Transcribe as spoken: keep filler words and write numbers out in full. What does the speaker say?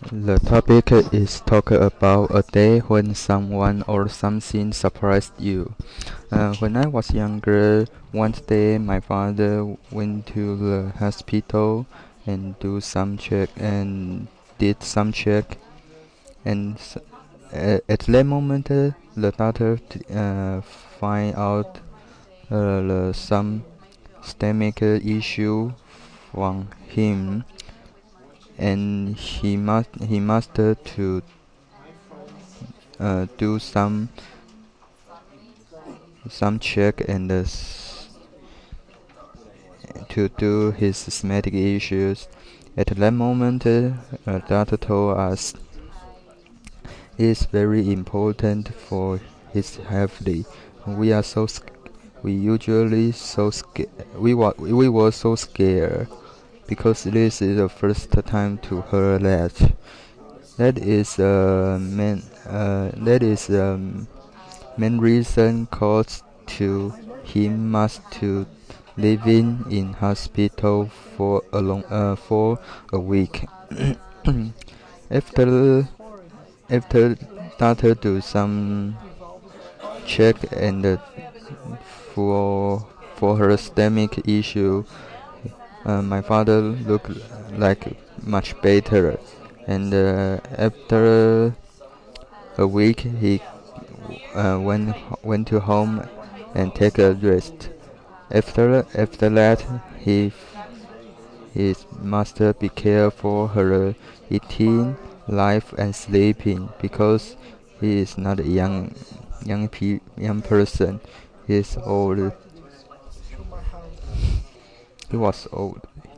The topic is talk about a day when someone or something surprised you. Uh, when I was younger, one day my father went to the hospital and do some check and did some check, and s- a- at that moment uh, the doctor t- uh, find out uh, the, some stomach issue from him, and he must he must uh, to uh, do some some check and uh, s- to do his stomach issues. At that moment, uh, uh, doctor told us it's very important for his healthy. We are so sc- we usually so scared. We were we were so scared because this is the first time to hear that. That is uh, main uh, that is um, main reason caused to him must to living in hospital for a long uh, for a week. after after doctor do some check and uh, for for her stomach issue, uh, my father looked like much better, and uh, after a week he uh, went went to home and take a rest. After after that, he he must be careful her eating, life, and sleeping because he is not a young young pe- young person. He is old. He was old.